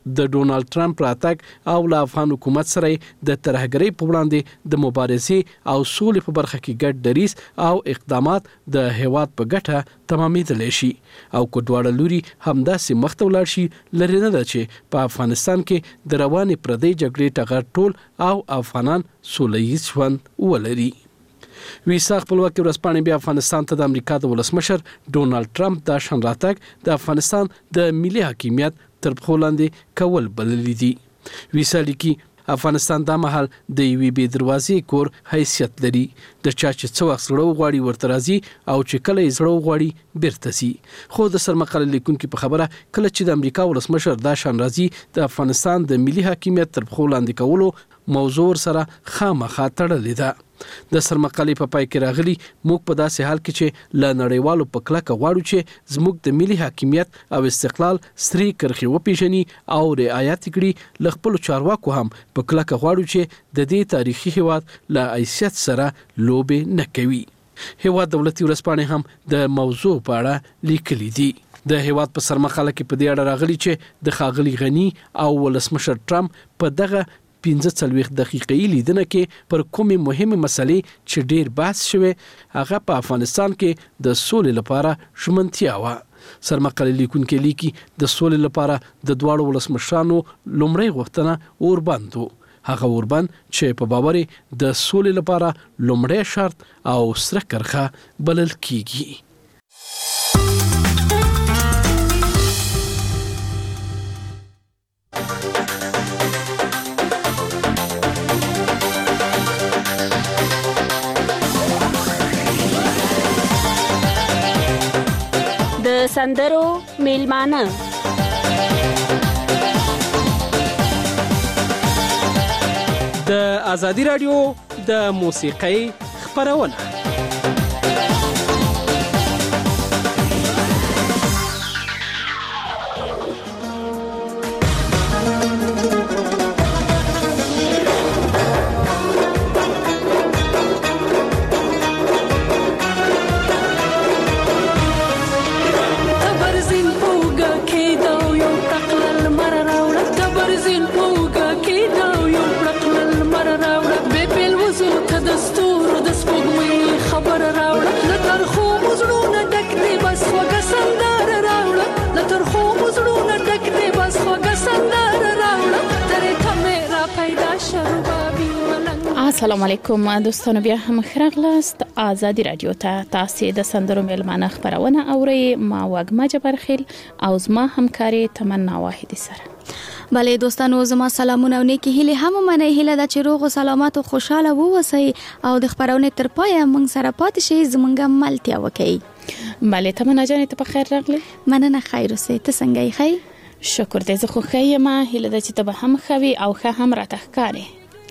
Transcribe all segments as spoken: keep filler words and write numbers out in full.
د ډونالد ټرمپ راتګ او له افغان حکومت سره د ترهګرۍ په وړاندې د مبارزې او سولې په برخه کې ګډ دریځ او اقدامات د هیواد په ګټه تمامېدلی شي او که دواړه لوري همداسې مخته ولاړ شي لرې نه ده چې په افغانستان کې د روانې پردۍ جګړې ټغر ټول او افغانان سوله ییز ژوند ولري. ویسا خپلواکي ورځپاڼې بیا افغانستان ته د امریکا د ولسمشر ډونالد ټرمپ د شان راتګ د افغانستان د ملي حاکمیت تر پښو لاندې کول بللی دي. ویسا لیکي افغانستان دا مهال د یوې بې دروازې کور حیثیت لري، د چا چې څه وخت زړه وغواړي ورته راځي او چې کله یې زړه وغواړي بیرته ځي. خو د سرمقاله لیکونکي په خبره کله چې د امریکا ولسمشر دا شان راځي د افغانستان د ملي حاکمیت تر پښو لاندې کولو موضوع سره خامخا تړلې ده. د سرمقالې په پای کې راغلي موږ په داسې حال کې چې له نړیوالو په کلکه غواړو چې زموږ د ملي حاکمیت او استقلال سترې کرښې وپیژني او رعایت کړي، له خپلو چارواکو هم په کلکه غواړو چې د دې تاریخي هیواد له حیثیت سره لوبې نه کوي. هیواد دولتي ورځپاڼې هم د موضوع په اړه لیکلي دي. د هیواد په سرمقاله کې په دې اړه راغلي چې د ښاغلي غني او ولسمشر ټرمپ په دغه پنځه څلوېښت دقیقې لیدنه کې پر کومې مهمه مسلې چې ډېر بحث شوی هغه په افغانستان کې د سولې لپاره ژمنتیا وه. سرمقاله لیکونکي لیکي د سولې لپاره د دواړو ولسمشرانو لومړی غوښتنه اوربند و، هغه اوربند چې په باور د سولې لپاره لومړی شرط او سره کرښه بلل کیږي. د سندرو میلمانه د ازادي رادیو د موسیقۍ خپرونه. السلام علیکم دوستانو، بیا هم خراغلاست آزادی رادیو ته. تاسو د سندرو میلمانه خبرونه اورئ. ما وګما جبرخیل او زما همکاري تمنا واحدی سره. بله دوستانو، زما سلامونه او نیکی هیله هم منه هیله د چروغ او سلامت او خوشاله ووسی او د خبرونه تر پای موږ سره پات شي زمونږه ملتیا وکي. بله تمنا جان ته په خیر راغلی. مننه، خیر اوسې. ته څنګه یې؟ خیر شکر دې. زه خو ښه یم، هیله ده چې ته به هم ښه وي او ښه هم راته ښکارې.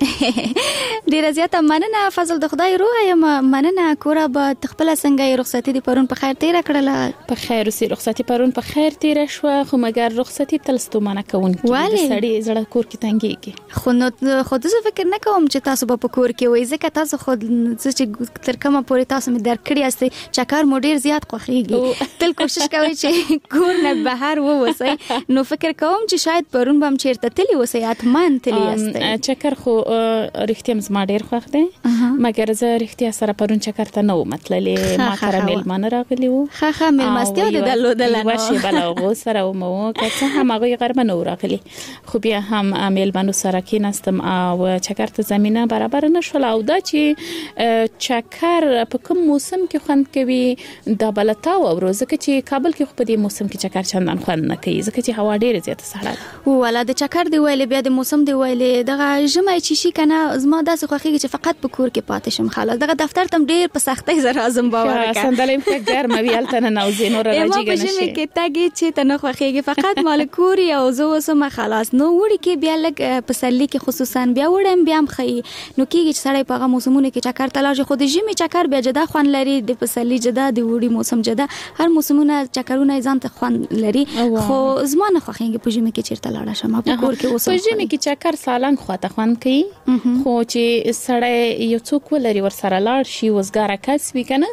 ډیره زیاته مننه فضل، د خدای روح یم. مننه. کورا به تخپل څنګه رخصتي دی پرون په خیر تیر کړله؟ په خیر اوسې. رخصتي پرون په خیر تیر شو، خو مګر رخصتي تل ستومانه کوونکې د سړي زړه کور کې تنګېږي. خو نو خو زه فکر نه کوم چې تاسو به په کور کې وئ، ځکه تاسو خو چې تر کومه پورې تاسو مې درک کړی یاستئ چکر مو ډیر زیات خوښیږي، تل کوشش کوئ چې کور نه بهر ووسئ. نو فکر کوم چې شاید پرون به هم چیرته تللی اوسئ، حتما تللی یاستئ. چکر خو رښتیا زما ډیر خوښ دی، مګر زه رښتیا سره پرون چکر ته نه وم تللی. ما سره میلمانه راغلي وو. ښه ښه میلمستیا دې درلودله. یوه شېبه له هغو سره ومو که څه هم هغوی غرمه نه وو راغلي، خو بیا هم میلمنو سره کېناستم او چکر ته زمینه برابر نه شوله. او دا چې چکر په کوم موسم کې خوند کوي دا بله تا واورو، ځکه چې کابل کې خو په دې موسم کې چکر چندان خوند نه کوي، ځکه چې هوا ډېره زیاته سړه ده. والا د چکر دی ویلې، بیا د موسم دی ویلې، دغه ژمی چې شي کنه زما داسې خوښیږي چې فقط په کور کې پاتې شم. خلاص دغه دفتر تم ډېر په سختۍ سره اعظم باور وکړه. صندلۍ مې ګرمه وي هلته ننوځې نور راجېږه نه شي. ما په ژمي کې تګې چې ته نه خوښیږي، فقط مال کور او زه اوسم خلاص. نو وړي کې بیا لږ پسرلي کې خصوصا بیا وړم بیا هم ښه نو کېږي چې سړی په هغه موسمونو کې چکر ته لاړ شي. خو د ژمي چکر بیا جدا خوند لري، د پسرلي جدا، د وړي موسم جدا، هر موسمونه چکرونه ځان ته خوند لري. خو زما نه خوښیږي په ژمي کې چیرته لاړ شم، په کور کې اوسم. په ژمي کې چکر سالنګ خواته خوند کوي، خو چې سړی یو څوک ولري ورسره لاړ شي وزګاره کس وي کنه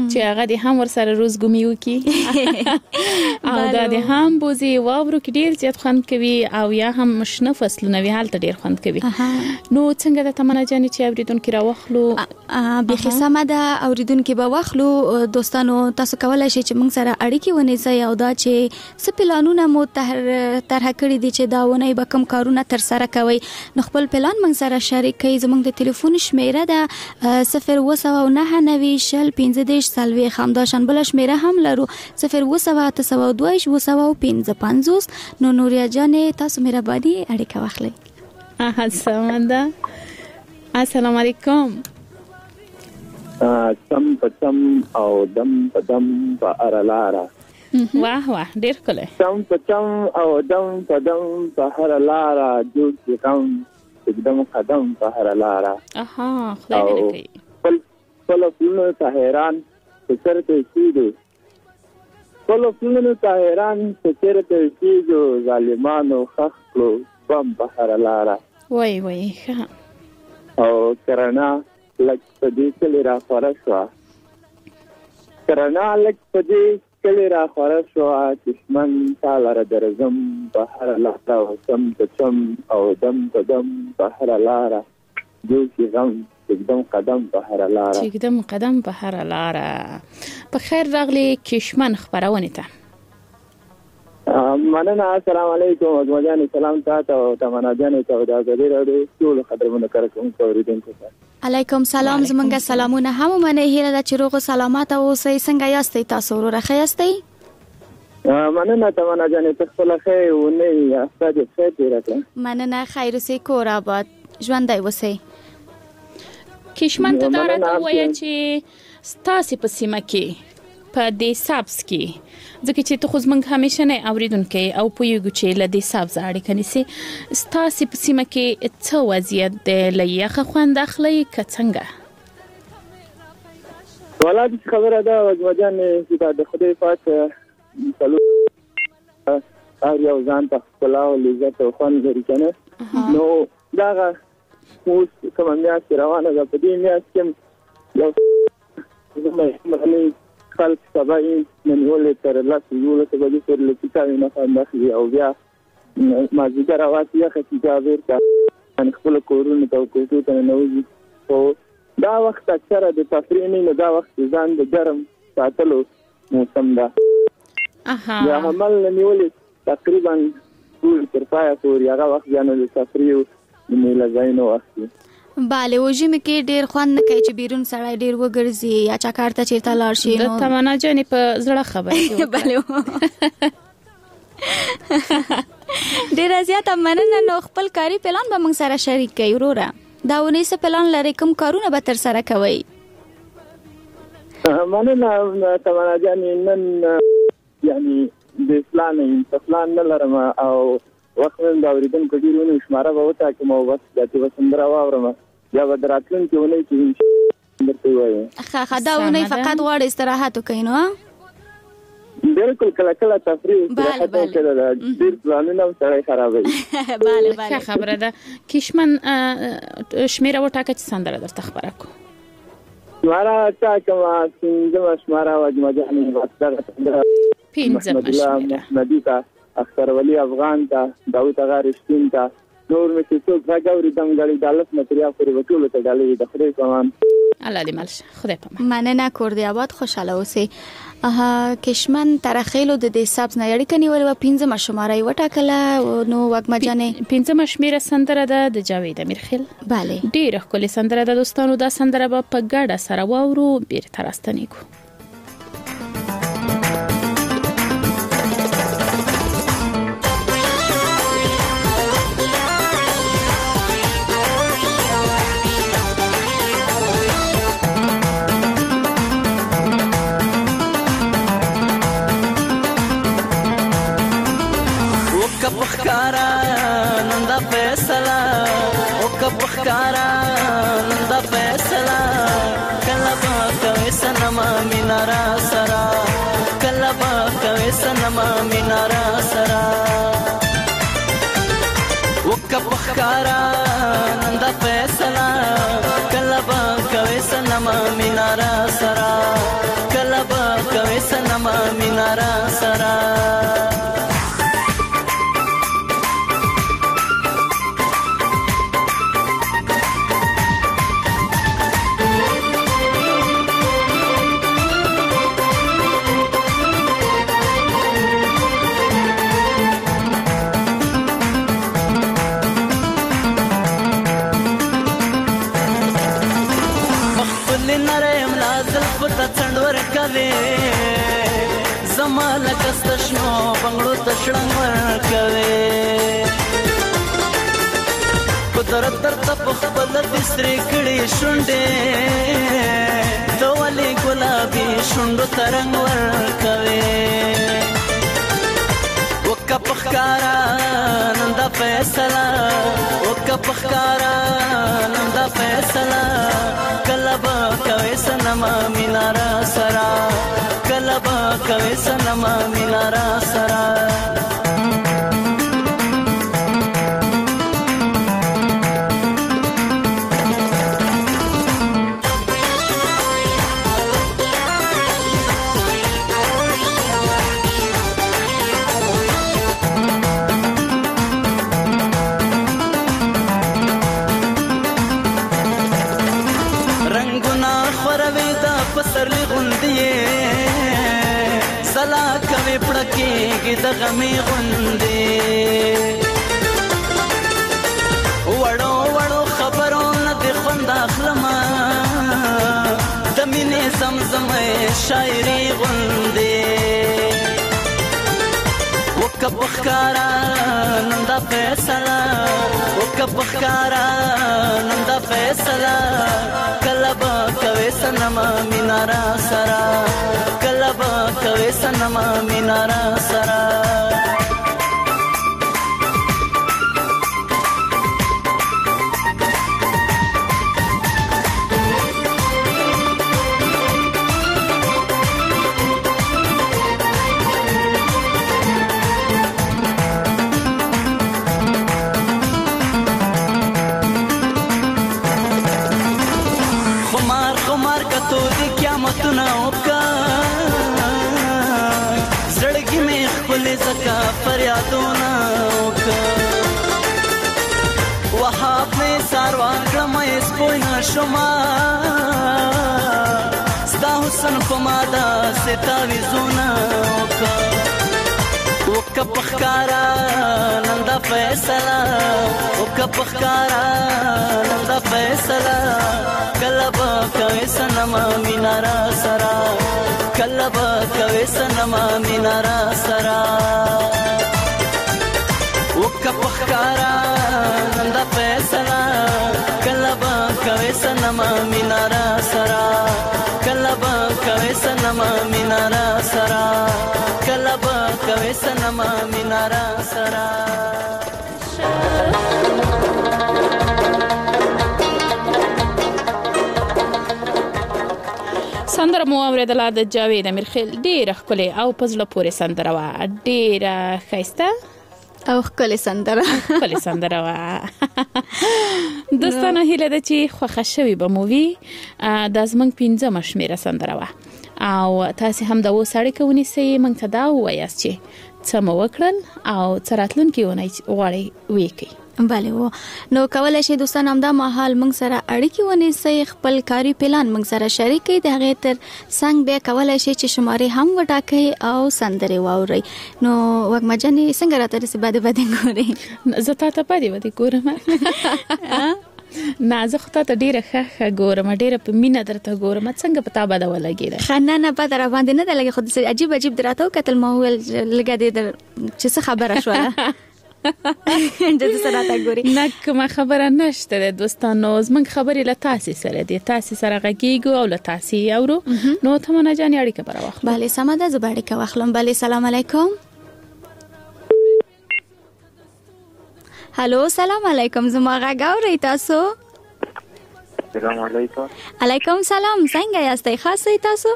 چې هغه د هم ور سره روزګومي وکي او دا د هم بوزي واورو کې ډیر زیات خوند کوي او یا هم شنه فصلونه وی حالت ډیر خوند کوي. نو څنګه د تمنا جانې چې اوریدونکو راوخلو به خصامه ده اوریدونکو به واخلو دوستانو تاسو کولای شئ چې موږ سره اړیکې ونیسئ او دا چې څه پلانونه مو طرح کړی دي چې دا ونه به کوم کارونه تر سره کوي نو خپل پلان موږ سره شریک کړئ. زموږ د ټلیفون شمیره ده صفر اوه سوه نهه نوي شل پنځه دېرش څلوېښت همداشان بله شمیره هم لرو صفر اوه سوه اته سوه دوه ویشت اوه سوه پنځه پنځوس. نو نوریا جانې تاسو مهرباني اړیکه واخلئ. اها سمنده السلام علیکم. چم په چم او دم په دم په ارلاره واه واه ډیر کله چم په چم او دم په دم په هر لاره جوړ کوم एकदम قدم په هر لاره. اها خدای دې کوي. خپل خپل فلونو ته حیران فکر ته کیږي خپل فلونو ته حیران فکر ته کیږي ظالمانو خخلو بم په هر لاره. وای وای ښه او کرنا لک په دې کلی را خورشوا کرنا لک په دې کلی را خورشوا دشمن تاله درزم په هر لاره او سم په چم او دم په دم په هر لاره جوړ غم एकदम قدم په هر لاره एकदम قدم په هر لاره. په خیر راغلی کشمن خبرونه ته. مننه. السلام علیکم ازمجان سلام تاسو او تمنا جان ته د غزري راډیو ټول خبرونه کوم اوریدونکو ته. علیکم سلام زمونږه سلامونه هم منه هیله د چروغ سلامات او سې څنګه یاستئ تاسو ورو راخه یاستئ؟ مننه تمنا جان ته خپل خیر و نه یاسته د خیر راکړه. مننه خیر سي کور آباد ژوندۍ وسې. کشمن ته دا راته وایي چې ستاسو په سیمه کې په دې سابس کې ځکه چې ته خو زمونږ همیشه نه اوریدونکو او پویګو چې له دې سابس اړیکه نیسي ستاسو په سیمه کې څه وضعیت دی لایخه خوند اخلي که څنګه؟ ولادي خبره ده وجوجان چې د خدای پاک سلو او یو ځان په خپل او لذت او خوند لري کنه نو دا اوس کومه میاشت روانه ده په دې میاشت کې یو زموږ خلک سبا یې ننولې تر لاسو یو له بلې پر لکیتاوي نه خاندخي او بیا ما ځګر اواسي یا خطیجه ورته ان خپل کورونه ته کوټو ته نوځي او دا وخت اکثره د تفریح نه دا وخت ځان د ګرم ساتلو موسم ده. اها یا عمل نیولې تقریبا ټول تر پای پورې هغه وخت ځان د تفریح نه لګاینو وخت. bale وژمه کې ډیر خوند نه کوي چې بیرون سړی ډیر وګرځي یا چاکارته چیرته لاړ شي. نو د تمنا جانې په زړه خبره bale ډیر زیات مننه. نو خپل کاری پلان به موږ سره شریک کړئ وروره. دا ونی څه پلان لري کوم کارونه به تر سره کوي؟ مننه تمنا جانې نن یعنی د پلان پلان نه لرم او وخت نن دا اوریدونکو ډیرونه شماره به وتا کوم وخت د دې وسندرا واورم یا ودراتلون کې ونی چې درته وایم خا خدا ونی فقط غواړي استراحت وکړي نو بالکل کله کله تفریح استراحت وکړه د ډیر پلانونه سره خرابوي. bale bale خبره ده. کشمن شمیره وټاکه چې سندره درته خبره کو مارا تا کما څنګه شماره وجمجاني واسطه سندره پینځه شمیره محمدی اختر ولی افغان تا داوود اغا رشتین تا نور می چې څوک راګوري دم غړي دالت متریا پورې وټول ته ډالې د خدای پامان الله دې مالشه خدای پامان. مننه کور دی آباد خوشاله اوسئ. اها کشمن ترخیلو د دې سابس نه اړیکه نیولې و پنځمه شماره وټاکله نو وګما جانې پنځمه شمیره سندره ده د جاوید امیرخیل. bale ډیره ښکلې سندره ده دوستانو. دا سندره به په ګډه سره واورو بیرته راستنیږو. پخکارا نندا فیصلہ او کا پخکارا نندا فیصلہ کلبا کوي سنما مینارا سرا کلبا کوي سنما مینارا سرا او کا پخکارا نندا فیصلہ کلبا کوي سنما مینارا سرا سنما مینارا سرا څنډور کوي زما لکه ستشنو بنگړو تشړنګ ور کوي قدرت درته په خپل بسرې کړي شونډې دوالي ګلابي شونډو ترنګ ور کوي وکه پخکارا نن دا فیصله وکه پخکارا نن دا فیصله کلبا کوي سنما مینارا سرا کلبا کوي سنما مینارا سرا پسرلی غوندې سلا کوي پړکېږي د غمې غوندې وړو وړو خبرو نه دې خوند اخلمه د مینې زمزمې شاعري غوندې وکه پخکارا نن دا فیصله وکه پخکارا نن دا فیصله کلبا کوي سنما مینارا سرا کلبا کوي سنما مینارا سرا زړګي مې خپل زکا فریادونه وکړه وهاب مې ساروان کړم سپوی نشما ستا حسن په ماده ستاوي زونه وکړه وکه پخکارا نن دا فیصله وکه پخکارا نن دا فیصله کلبا کوي سنما مینارا سرا کلبا کوي سنما مینارا سرا وکه پخکارا نن دا فیصله کلبا کوي سنما مینارا سرا کلبا کوي سنما مینارا سرا کلبا کوي سنما مینارا سرا سندره مو اوریدله د جاوید امیرخیل ډیره ښکلې او په زړه پورې سندره وه ډیره ښایسته او ښکلې سندره ښکلې سندره وه دوستانو هیله ده چې خوښه شوې به مو وي دا زموږ پنځمه شمېره سندره وه او تاسې هم د اوس اړیکه ونیسئ موږ ته دا ووایاست چې څه مو وکړل او څه راتلونکي اونۍ غواړئ ویې کوئ بله و نو کولای شي دوستان همدا مهال موږ سره اړیکې ونیسئ خپل کاري پلان موږ سره شریک کړئ د هغې تر څنګ بیا کولای شي چې شمارې هم وټاکئ او سندرې واورئ نو وږمه جانې څنګه راته رسې بدې بدې ګورې زه تا ته بدې بدې ګورم نه زه خو تا ته ډېره ښه ښه ګورم ډېره په مینه درته ګورم څنګه په تا بده ولګېده ښه نه نه بده راباندې نه ده لګې خو داسې عجیب عجیب دې راته وکتل ما وویل لږه دې در چې څه خبره شوله د سره تا ګوري نه کومه خبره نشته د دوستانو زموږ خبرې له تاسې سره دي تاسې سره غږیږو او له تاسې اورو نو تمنا جانې اړیکه به راواخلو بله سمه ده زه به اړیکه واخلم بله سلام علیکم هلو سلام علیکم زما غږ اورئ تاسو سلام علیکم علیکم سلام څنګه یاستئ ښه یاستئ تاسو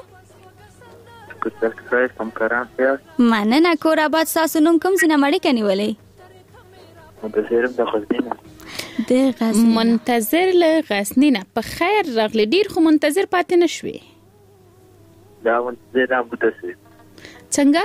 مننه کور آباد ستاسو نوم کوم ځای نه اړیکه نیولئ منتظر د غزنی د غزنی منتظر له غزنی نه په خیر راغلی ډیر خو منتظر پاتې نشوي دا منتظر مدثر څنګه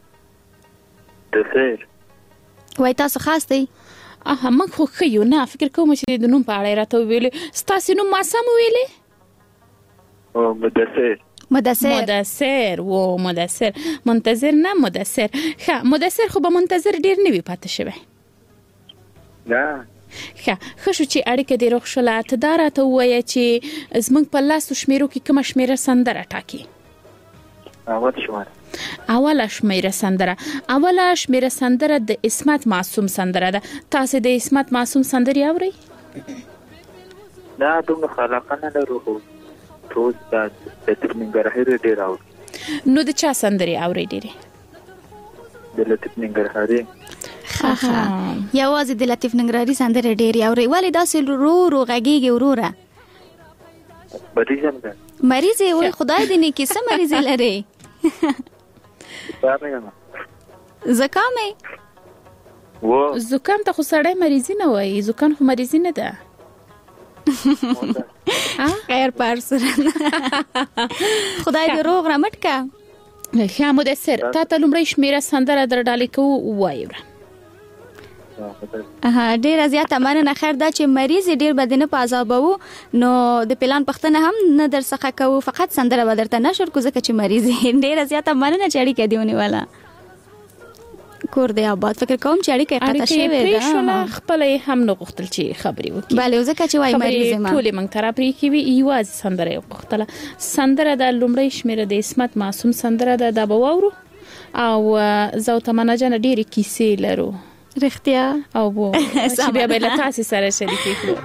مدثر وای تاسو خاص دی اه ما خو خيو نه فکر کوم چې د نوم په اړه راته ویلې ستاسو نوم ما سم ویلې او مدثر مدثر مدثر و مدثر منتظر نه مدثر ښه مدثر خو به منتظر ډیر نه وی پاتې شوی نه ښه خو چې اړیکه دی روغ شوله ته دا راته ووایه چې زموږ په لاس شمیرو کې کومه شمیره سندره ټاکي اول شماره اوله شمیره سندره اوله شمیره سندره د اسمت معصوم سندره ده تاسو د اسمت معصوم سندري اورئ دا دومره خلاقه نه لرو خو روز دا د لطیف ننګرهاري ډېر اوري نو د چا سندري اورئ ډېرې د لطیف ننګرهاري ها ها یوازې د لطیف ننګرهاري سندره ډېر اوري ولې داسې رو رو غږیږي وروره مریض هم ده مریض یې وای خدای دې نه کې څه مریض لري زکام یې و زکام ته خو سړی مریضي نه وایي زکام خو مریضي نه ده خیر پارسره خدای دې روغ رمټ کا ښه مدثر تا ته لومړی شمیره سندره در ډالې کوو ووایو ها ډیر زیاته مننه خیر دا چې مریض ډیر بدنه په عذابو نو د پلان پختنه هم نه در څخه کوو فقط سندره بدرته نشر کو ځکه چې مریض ډیر زیاته مننه چې اړیکه دیونه والا کور دی آباد فکر کوم چې اړیکه قطع شوی ده پریښوله خپل هم نو غوښتل چې خبري وکړي bale ځکه چې وای مریض ما ټول موږ تر پرې کې وی یواز سندره غوښتله سندره د لومړی شمیره د اسمت معصوم سندره ده د بواورو او زو تمنه جن ډیره کیسې لرو رښتیا او بو چې بیا به له تاسو سره شریکې کړو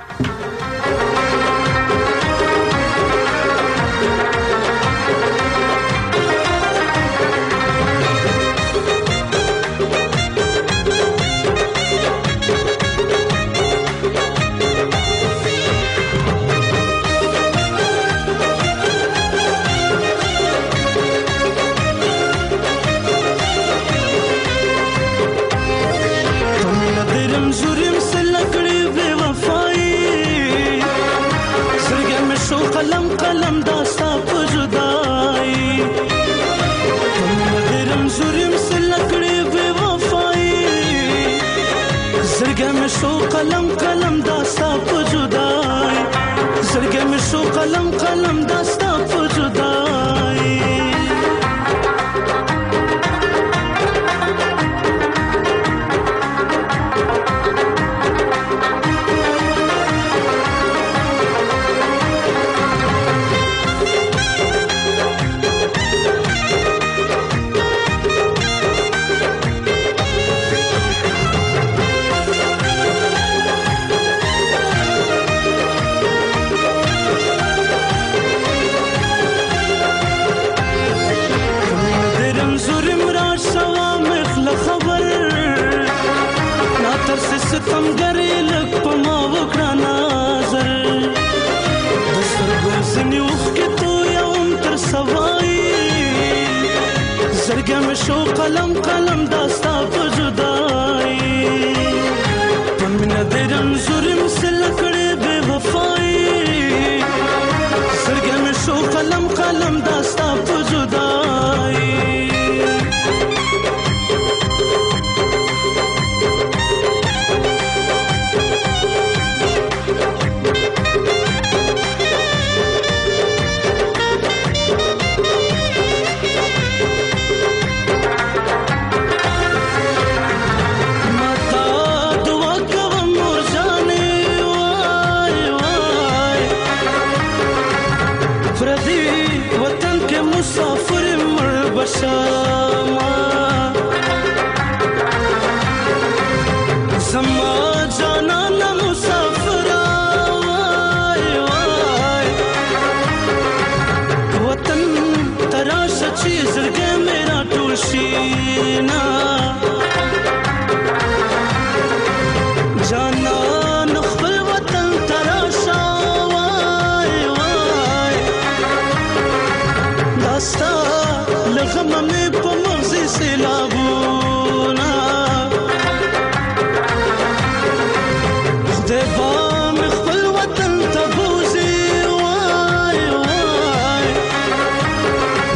قلم قلم داستا پجدائی درم زورم سلکڑی بے وفائی زرگے میں شو قلم قلم داستا پجدائی زرگے میں شو قلم قلم داستا پجدائی ستم گری لک پما وکړه نظر د سترګو ځینې اوښکې تویم تر سوای زرګه مې شو قلم قلم دا ستا په جدایي په مینه دې رنځور یم سله کړې بې وفایي زرګه مې شو قلم قلم دا ستا په جدایي شما زما جانان مسافر وای وای وطن تراش چې زړګې میرا ټول شینا جانان خپل وطن تراش وای وای داستا غم میں په مغزي سیلابونا خدای با مې خپل وطن ته بوزي وای وای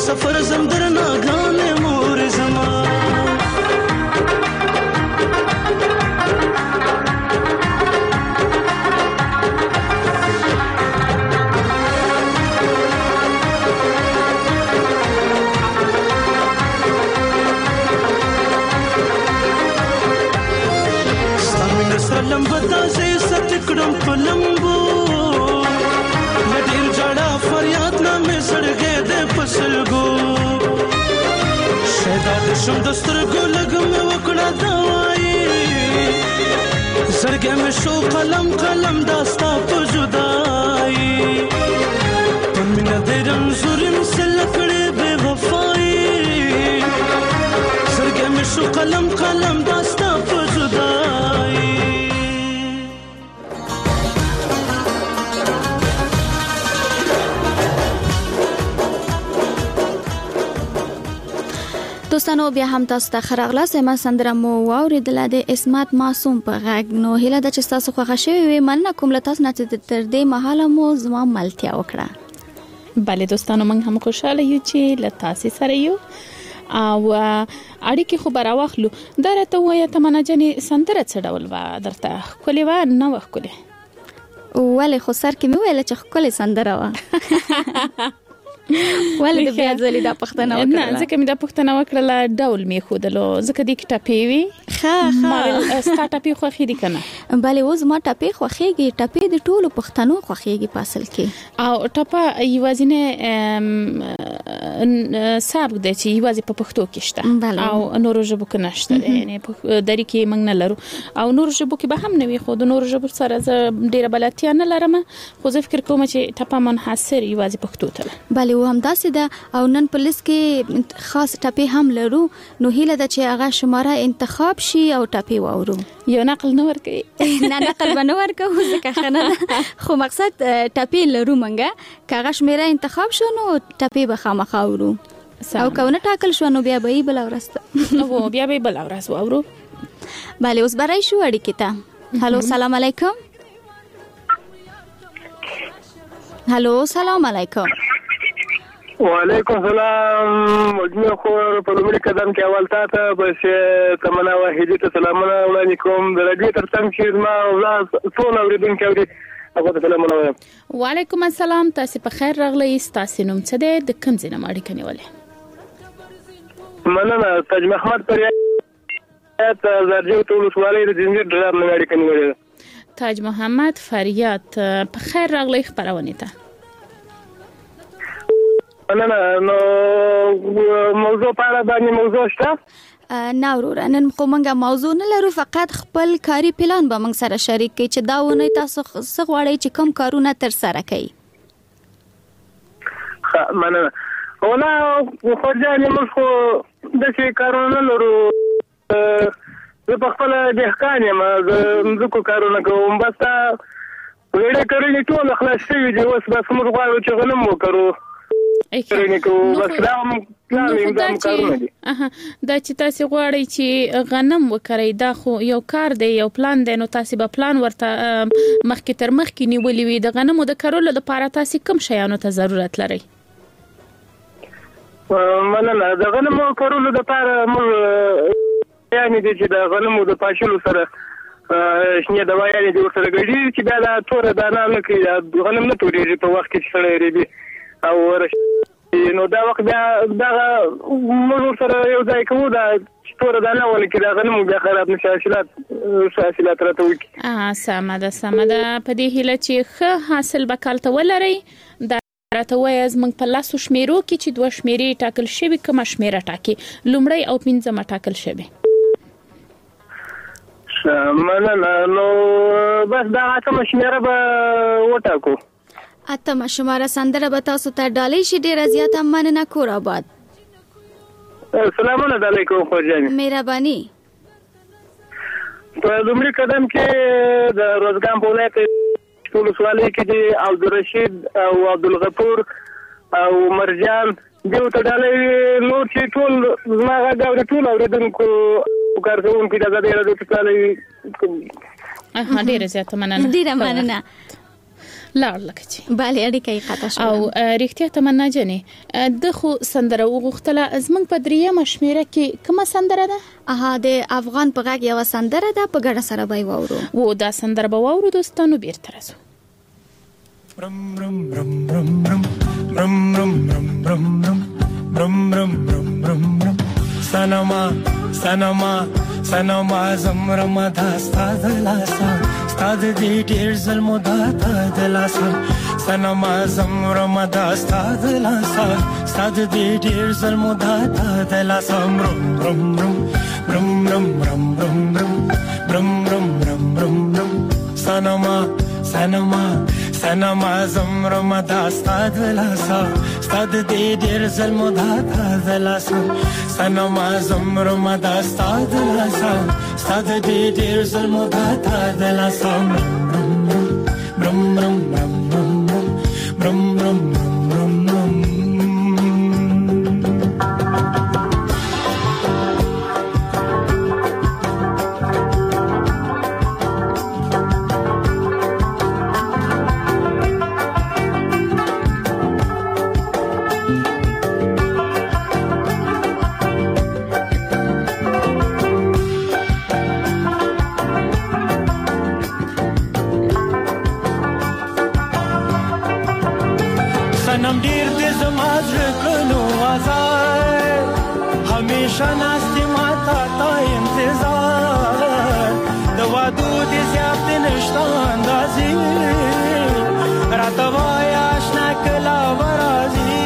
سفر زم درنا ګران مور زما سلام بتا سے ستکڑم پلمبو لډیر جړه فریاد نه مې سړګې د پسلګو شهدا د شم دسترګو لګم وکړه دوايي سړګې مې شو قلم قلم داستا په جدائی پمنه درم زورم سلکړې بے وفائی سړګې مې شو قلم قلم داستا په جدائی دوستانو بیا هم تاسو ته خراغلاس ما سندره مو واوریدله د اسمت معصوم په غږ نو هیله ده چې تاسو خوښه شوي وي مننه کوم له تاسو نه چې تر دې مهاله مو زما ملتیا وکړه بله دوستانو موږ هم خوشاله یو چې له تاسو سره یو او اړیکې خو به راواخلو دا راته ووایه تمنا جانې سندره څه ډول وه درته ښکلې وه نه وه ښکلې ولې خو سر کې مې وویله چې ښکلې سندره وه ولې د بیا ځلې دا پښتنه وکړه نه ځکه مې دا پښتنه وکړله ډول مې ښودلو ځکه دې کې ټپې وي ښه ما ستا ټپې خوښې دي که نه بلې اوس زما ټپې خوښېږي ټپې د ټولو پښتنو خوښېږي په اصل کې او ټپه یوازینی سبک دی چې یوازې په پښتو کې شته او نورو ژبو کې نشته یعنې دري کې موږ نه لرو او نورو ژبو کې به هم نه وي خو د نورو ژبو سره زه ډېره بلدتیا نه لرم خو زه فکر کوم چې ټپه منحصر یوازې پښتو ته ده بلې و همداسې ده او نن په لیست کې خاص ټپې هم لرو نو هیله ده چې هغه شماره انتخاب شي او ټپې واورو یو نقل نه ورکوي نه نقل به نه ورکوو ځکه ښه نه ده خو مقصد ټپې لرو موږ که هغه شمېره انتخاب شو نو ټپې به خامخا اورو او که ونه ټاکل شو نو بیا به یې بله ورځ ته بیا به یې بله ورځ واورو بلې اوس به راشو اړیکې ته هلو سلام علیکم هلو سلام علیکم وعلیکم السلام مجموع خور په لومړي قدم کې اول تا ته بس تمنا واحدي ته سلامونه وړاندې کوم د راډیو تر څنګ چې زما اولاد ټول اورېدونکي اوري هغه ته سلامونه وایم وعلیکم السلام تاسو په خیر راغلی ستاسو نوم څه دی د کوم ځای نه مو اړیکه نیولې مننه تاج محمد پریات زرجو ټول ولسوالۍ د زنجیر ډرام نه اړیکه نیولې تاج محمد فریاد په خیر راغلی خبرونه ته نه نه نو موضوع په اړه باندې موضوع شته نه وروره نن خو موږ موضوع نه لرو فقط خپل کاري پلان به موږ سره شریک کړئ چې دا ونه تاسو څه غواړئ چې کوم کارونه تر سره کړئ ښه مننه ولا خو ځانې موږ خو داسې کارونه نه لرو زه په خپله دهقان یم زه مځکو کارونه کوم بس دا ویډه کرنې ټول خلاص شوي دي اوس بس موږ غواړو چې غنم وکړو کرنې کوو بس دا هم پلان دا کارونه دي دا چې تاسو غواړئ چې غنم وکړئ دا خو یو کار دی یو پلان دی نو تاسو به پلان ورته مخکې تر مخکې نیولې وي د غنمو د کرلو لپاره تاسو کوم شیانو ته ضرورت لرئ مننه د غنمو کرلو لپاره موږ یعنې دي چې د غنمو د پاشلو سره شنې دوايانې دي ورسره ګډي چې بیا دا توره دانه نه کوي غنم نه تورېږي په وخت کې چې سړی ریبي او نو دا وخت بیا دا موږ سره یو ځای کوو دا توره دانه ولې کې دا غنم بیا خراب نشي حاصلات حاصلات راته وکړي اه سمه ده سمه ده په دې هیله چې ښه حاصل به کالته ولرئ دا راته وایي زموږ په لاسو شمیرو کې چې دوه شمیرې ټاکل شوي کومه شمیره ټاکي لومړی او پنځمه ټاکل شوي مننه نو بس دا اتمه شمیره به وټاکو اتمه شماره سندره به تاسو ته ډالۍ شي ډېره زیاته مننه کور آباد سلامونه علیکم خوجاني مهرباني په لومړي قدم کې د روزګان په ولایت ټول سوالې کې دي عبدالرشید او عبدالغفور او مرجان دیو ته ډالۍ نور چې ټول زما غږ اوري ټول اورېدونکو کارکوونکي د ازادۍ راډیو ته ډالۍ ډېره زیاته مننه ډېره مننه لاړ لکه چې bale اړیکه یې قطع شو او ریښتیا تمنا جنې د خو سندره وغوښتله زمنګ په دریمه شمیره کې کومه سندره ده اها د افغان په غږ یو سندره ده په ګډه سره به وورو و دا سندره به وورو دوستانو بیرته راځو Brum brum brum brum brum brum brum brum brum brum brum brum brum brum brum Sanama sanama sanama zamrama da stad lasa stad di dir zalmo da ta lasa sanama zamrama da stad lasa stad di dir zalmo da ta lasa brum brum brum brum brum brum brum brum brum brum brum brum sanama sanama sanama zamrama da stad lasa stad di dir zalmo da ta lasa sanama zamrama da stad lasa stad di dir zalmo da ta lasa brum brum brum brum brum brum brum brum brum सनम ډیر دې زما زړه کړو آزاد همیشه ناستې ماته تا انتظار د وادو دې زیات نشته اندازې راته وایه اشنا کله به راځي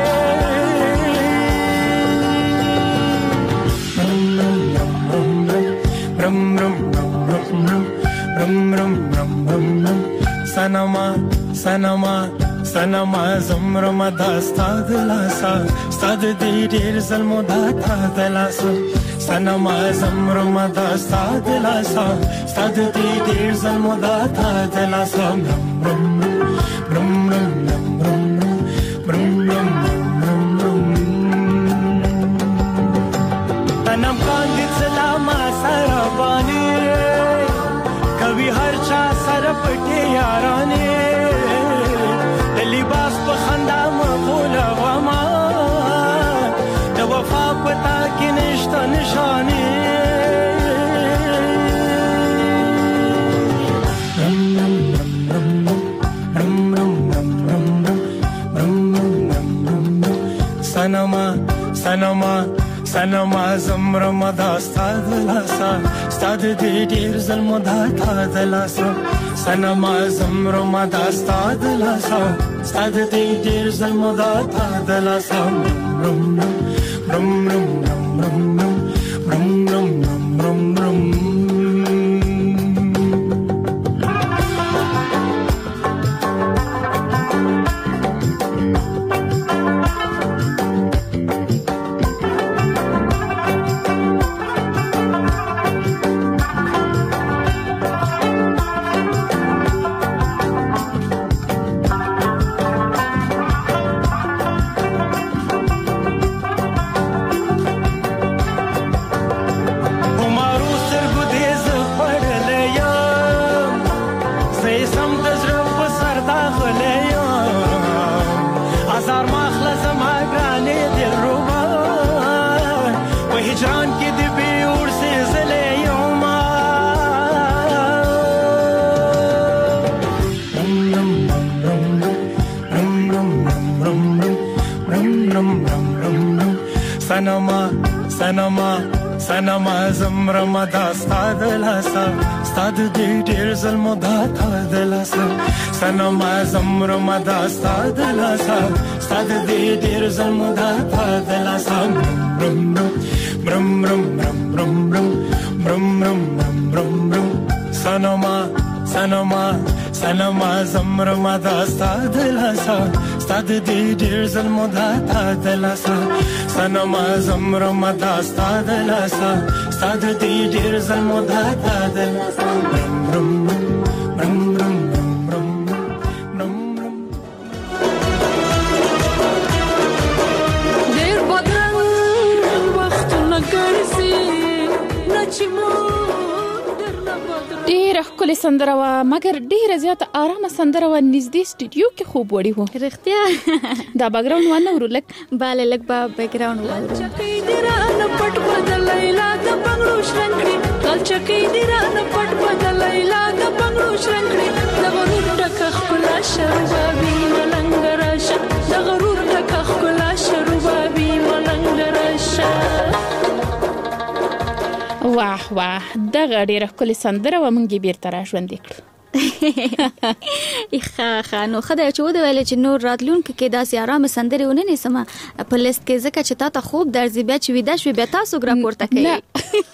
برم برم برم برم برم سنما سنما سنما زمرما دا ستاد لاسا ستاد دی ډیر زلمو دا تا لاسا سنما زمرما دا ستاد لاسا ستاد دی ډیر زلمو دا تا لاسا برم برم برم برم برم برم تنم کاندې سلام سره باندې کوي هر چا سره پټي یارانه لباس په خندا مغوله وما د وفا پتا کې نشته نشانه سنما سنما سنما زمرما دا ستاد لاسا ستاد دی ډیر زلمو دا تا لاسا سنما زمرما دا ستاد لاسا ستاد دی ډیر زلمو دا تا لاسا برم برم برم برم برم برم برم برم سنما سنما سنما زمرما دا ستاد لاسا ستاد دی ډیر زلمو دا تا لاسا سنما زمرما دا ستاد لاسا ستاد دی ډیر زلمو دا تا لاسا برم برم برم برم برم برم برم برم برم سنما سنما سنما زمرما دا ستاد لاسا ستاد دی ډیر زلمو دا تا لاسا سنما زمرما دا ستاد لاسا ستاد دی ډیر زلمو دا تا لاسا برم برم برم برم برم برم ډیر بدرنګ وختونه ګرځي نچمو ډېر ښکلې ښکلې سندره وه مګر ډېره زیاته ارامه سندره وه نږدې سټوډیو کې خوب وړي وو رښتیا دا بیکګراوند وانه لږ باله لږ به بیکګراوند واورو چکې دی رانه پټ بدل لیلا د بنگړو شرنګړي کل چکې دی رانه پټ بدل لیلا د بنگړو شرنګړي د غرور ټکه خپلا شربابي ملنګ راشه د غرور ټکه خپلا شربابي ملنګ راشه واه واه دغه ډېره ښکلې سندره وه موږ یې بېرته را ژوندې کړو ښه ښه نو ښه دی چې ودویلې چې نور راتلونکي کې داسې ارامه سندرې ونه نیسمه په لیست کې ځکه چې تا ته خوب درځي بیا چې ویده شوې بیا تاسو راپورته کوي نه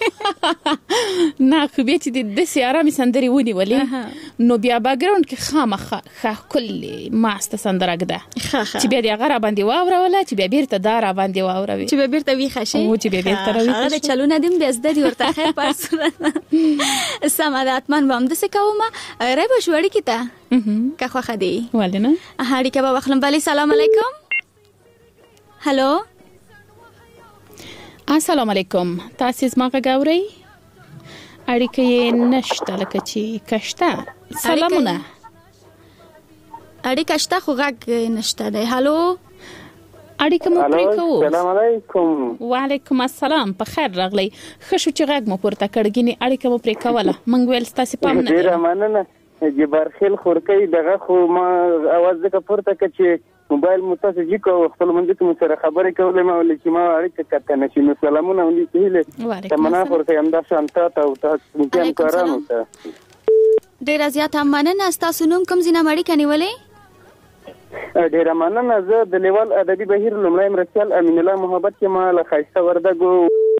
نه خو بیا چې داسې ارامې سندرې ونیولې نو بیا بیکګراوند کې خامخا ښه ښکلې ماسته سندره ږده چې بیا د هغه را باندې واوروله چې بیا بیرته دا را باندې واوروي چې بیا بیرته ویښه شي او چې بیا بیرته راویښه شي هغه چلونه دې بیا زده دي ورته خیر په صورت سمه ده حتما به همداسې کومه رای به شو اړیکې ته که خوښه دی ولې نه اړیکه به واخلم بلې سلام علیکم هلو السلام علیکم تاسې زما غږ اورئ اړیکه یې نشته لکه چې کشته سلامونه اړیکه شته خو غږ نشته دی هلو اړیکه مو پرې کوو السلام علیکم وعلیکم السلام په خیر راغلی ښه شو چې غږ مو پورته کړ ګینې اړیکه مو پرې کوله موږ ویل ستاسې پام نه ډېره مننه جبارخیل خورکۍ دغه خو ما اواز ځکه پورته کړ چې موبایل مو تاسو جي کو خپل منځ کې مو سره خبرې کولې ما ولې چې ما اړیکه کته نشي نو سلامونه ولې هیله تمنا خورکۍ همدا شانته او تاسو هم کارانو ته ډېره زیاته مننه ستاسو نوم کوم ځای نه اړیکه نیولې ډېره مننه زه د لیوال ادبي بهیر لومړی مرستیال امین الله محبت کې ما له ښایسته وردګو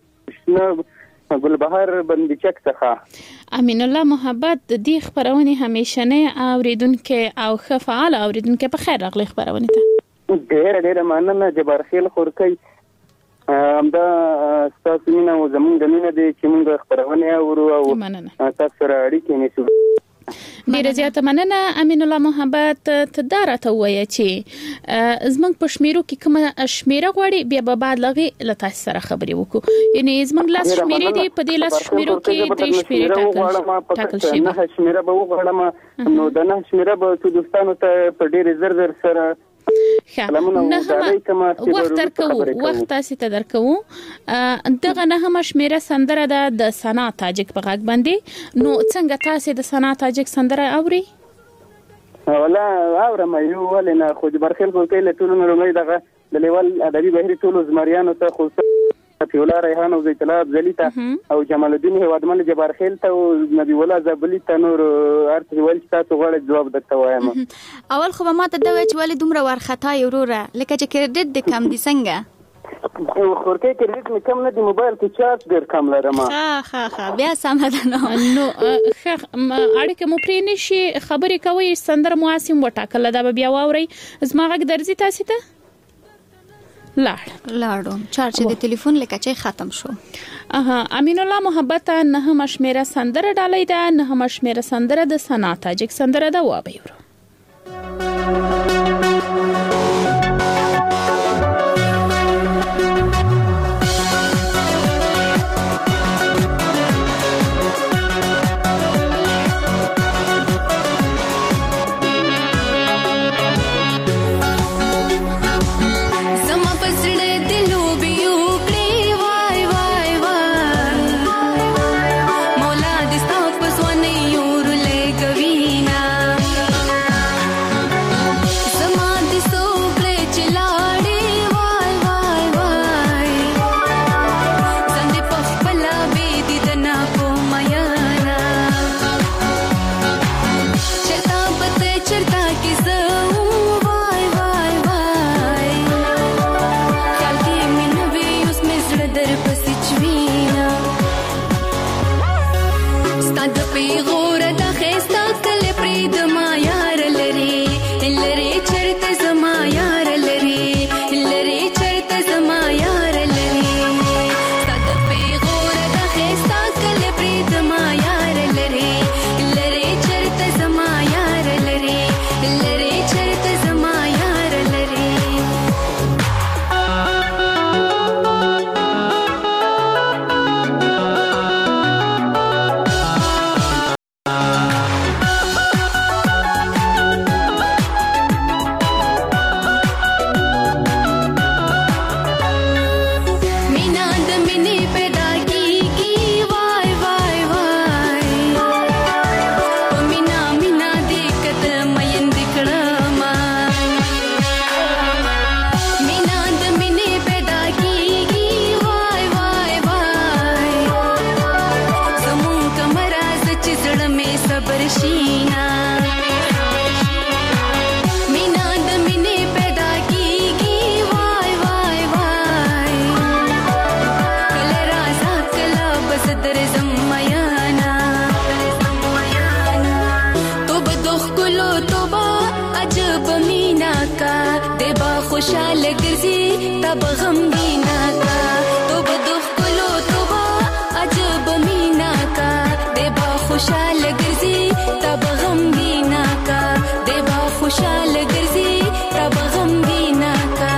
ګلبهار بندیچک څخه امین الله محبت د دې خبرونه همیشنه اوریدونکو او ښه فعال اوریدونکو په خیر راغلی خبرونه ته ډېر ډېر مننه جبارخیل خورکۍ همدا تاسو مینه او زمونږ د مینه دي چې موږ خبرونه اورو او تاسو سره اړیکې نیسو ډیره زیاته مننه امین الله محبت ته دا راته ووایه چې زمونږ په شمیرو کې کومه شمیره غواړي بیا به بعد لغې له تاسو سره خبرې وکړو یعنې زمونږ لاس شمیرې دي په دې لاس شمیرو کې درې شمیرې ټاکل شوي نه شمیره به وغواړم نو د نه شمیره به څو دوستانو ته په ډېرې زر زر سره نه هم وخت درکو وخت تاسو ته درکو دغه نه هم شمیره سندره ده د سنا تاجک په غږ باندې نو څنګه تاسو د سنا تاجک سندره اوري ولا اورم یو ولنه خو د برخل کوي له ټولو نړۍ دغه د لیوال ادبي بهیر ټولو زمریانو ته خو فیولا ریحان او زیت الله افضلی ته او جمال الدین هوادمن جبارخیل ته او نبی الله زبلی ته نور ارته ول تاسو غواړئ جواب درته وایم اول خو ما ته دا وای چې ولې دومره ورختا یو وروره لکه چې کریډټ د کم دي څنګه خورکې کریډټ مې کم نه دی موبایل کې چارج ډېر کم لرم ها ها ها بیا سم ده نو نو اړیکه مو پرې نشي خبرې کوي سندر مواسم وټاکل دا بیا واوري زما غږ درځي تاسو ته لاړ لاړو چارج د ټلیفون لکه چې ختم شو اها امین الله محبت نه مشمیره سندره ډالۍ ده نه مشمیره سندره د سنا تاجک سندره ده و به یورو تب غمگینا کا تو بدخ کلو تو با عجب مینا کا دے با خوشحال گرزی تب غمگینا کا دے با خوشحال گرزی تب غمگینا کا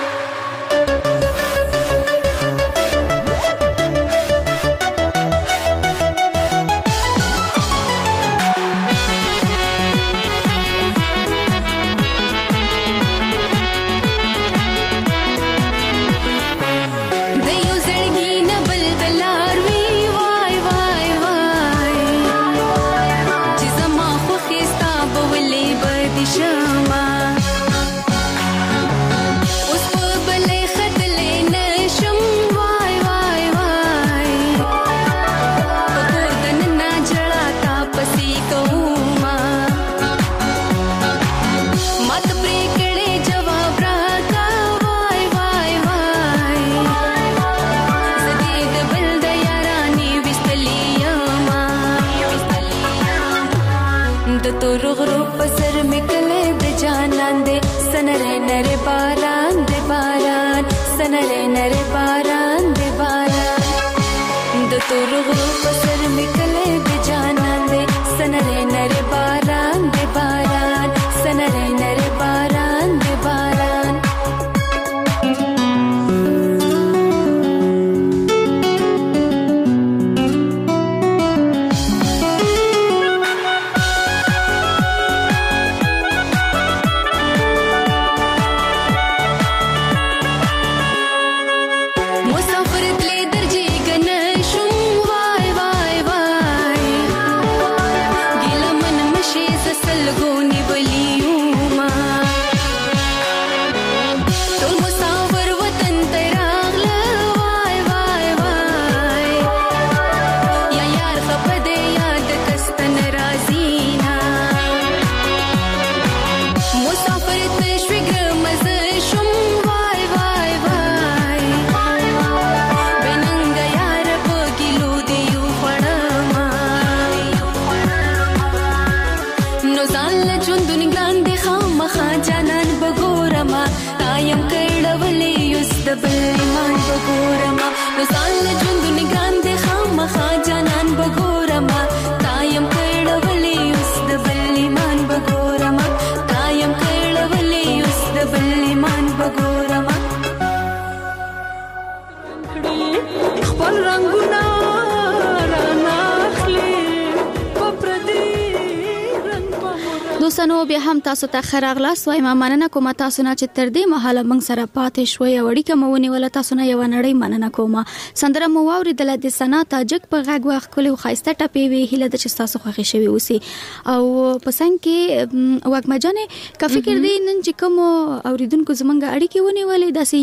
دوستانو بیا هم تاسو ته خراغلاس وایم مننه کوم تاسو نه چې تر دې مهاله موږ سره پاتې شوي وړي کوم ونیول تاسو نه یو نړۍ مننه کوم سندره مو واوریدل د سنا تاجک په غږ وخت کولو خایسته ټپی وی هله د چې تاسو خوښی شوی اوسي او پسند کې وګما جانې کا فکر دی نن چې کوم اوریدونکو زمونږ اړیکې ونیولې داسې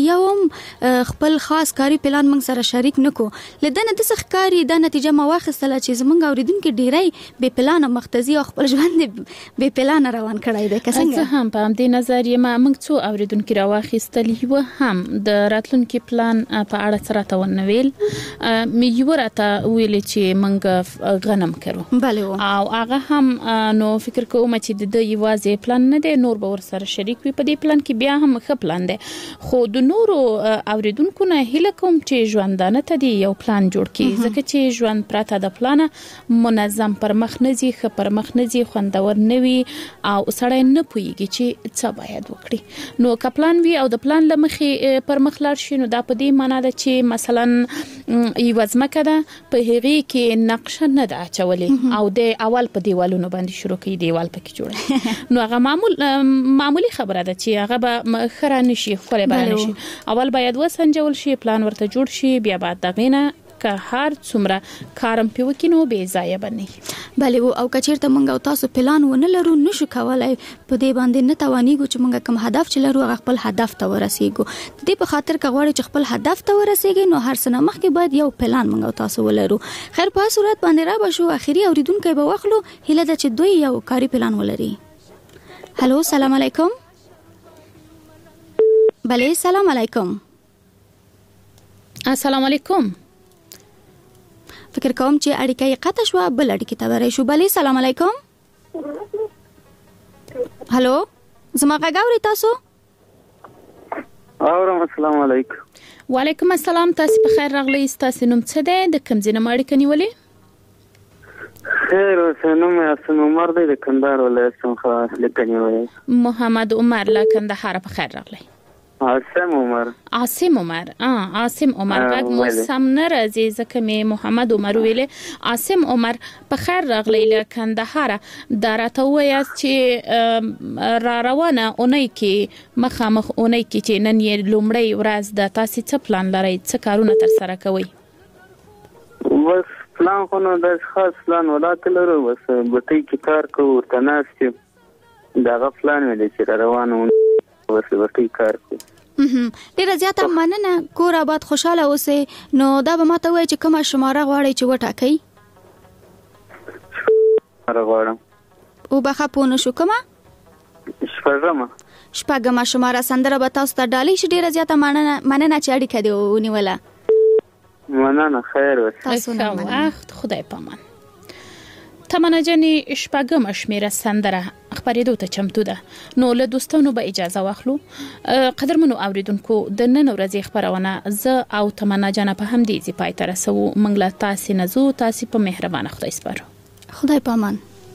یو خپل خاص کاری پلان موږ سره شریک نکو لدنه د سخکاری د نتیجه ما واخستله چې زمونږ اوریدونکو ډیری به پلان مختزي او خپل ژوند به پلان روان کړای دی که څنګه زه هم په همدې نظر یم موږ څو اوریدونکو راواخیستلی و هم د راتلونکي پلان په اړه سره تا ونویل مې یو راته ویل چې موږ غنم کړو بله او هغه هم نو فکر کوم چې د یوازې پلان نه دی نور به ور سره شریک وي په دې پلان کې بیا هم ښه پلان دی خو د نورو اوریدونکو نه هیله کوم چې ژوندانه ته دی یو پلان جوړ کړي ځکه چې ژوند پراته د پلان منظم پر مخ نه ځي ښه پر مخ نه ځي خوندور نه وي او سړی نه پوهیږي چې څه باید وکړي نو که پلان وي او د پلان له مخې پر مخ لاړ شي نو دا په دې معنا ده چې مثلا یوه ځمکه ده په هغې کې نقشه نه ده اچولې او د اول په دیوالونو باندې شروع کوي دیوال پکې جوړوي نو هغه معمول معمولی خبره ده چې هغه به ښه رانشي ښکلی به رانشي اول باید وسنجول شي پلان ورته جوړ شي بیا باید دغې نه که هر څومره کارم پې وکړي نو بې ځایه به نه بله او که چېرته موږ او تاسو پلان ونه لرو نشو کولی په دې باندې نه توانیږو چې موږ کوم هدف چې لرو هغه خپل هدف ته ورسیږو د دې په خاطر که غواړئ چې خپل هدف ته ورسیږئ نو هر څه نه مخکې باید یو پلان موږ او تاسو ولرو خیر په صورت باندې را به شو اخري اوریدونکی به واخلو هیله ده چې دوی یو کاري پلان ولري هلو سلام علیکم بله سلام علیکم السلام علیکم فکر کوم چې اړیکه یې قطع شوه بل اړیکې ته ورای شو بلې سلام علیکم هلو زما غږ اورئ تاسو اورم. السلام علیکم. وعلیکم السلام. تاسو په خیر راغلی. تاسو نوم څه دی؟ د کوم ځای نه اړیکه نیولې؟ خیر اوسه. نوم یې حسن عمر دی، د کندهار ولایت څخه اړیکه نیولې. محمد عمر له کندهار په خیر راغلی. عاصم عمر. عاصم عمر. اه عاصم عمر. غږ مو سم نه راځي ځکه مې محمد عمر ویلې. عاصم عمر په خیر راغلی له کندهار. دا راته وایاست چې را روانه اونۍ کې مخامخ اونۍ کې چې نن یې لومړی ورځ ده، تاسو څه پلان لرئ؟ څه کارونه تر سره کوئ؟ بس پلان خو نو د خاص پلان ولاته لرو، بس بټۍ کې کار کوو، ورته ناست یم. دغه پلان مې دی چې را روانه بس بټۍ کار کوو. ډیره زیاته مننه. کور آباد خوشاله اوسئ. نو دا به ماته وایي چې کومه شماره غواړئ چې وټاکئ؟ شماره غواړم. وبخښه پوه نه شو. کومه؟ شپږمه. شپږمه شماره سندره به تاسو ته ډالۍ شي. ډیره زیاته مننه مننه چې اړیکه دې ونیوله. مننه. خیر اوسه. تاسو نه وخت. خدای پامان. تمنا جنې شپږمه شمیره سندره خبرېدو ته چمتو ده. نو له دوستانو به اجازه واخلو. قدرمنو اوریدونکو، د نن ورځې خبرونه زه او تمنا جنې په همدې ځای پای ته رسو. موږ له تاسو نه زو. تاسو په مهربانه خدای سپارو. خدای پامان.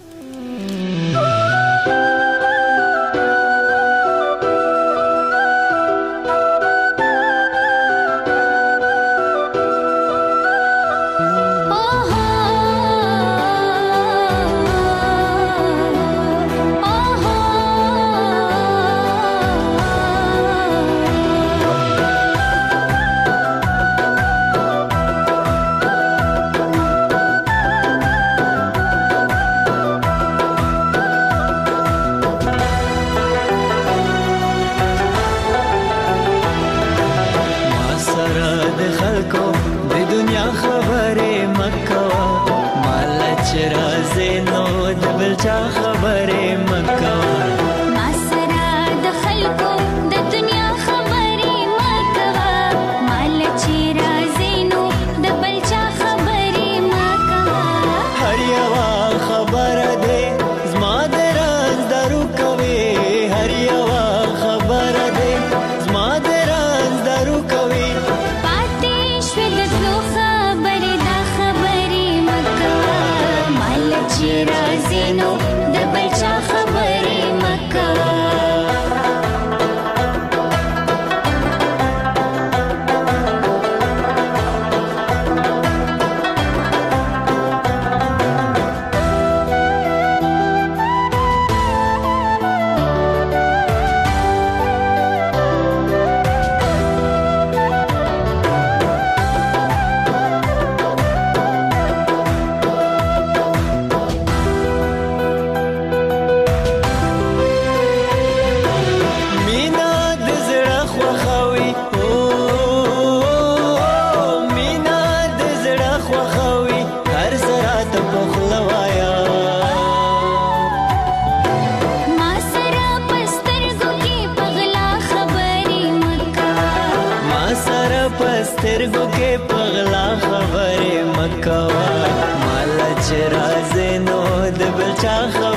سترګو کې پغلا خبرې مکوا مال چې راز نو د بل چا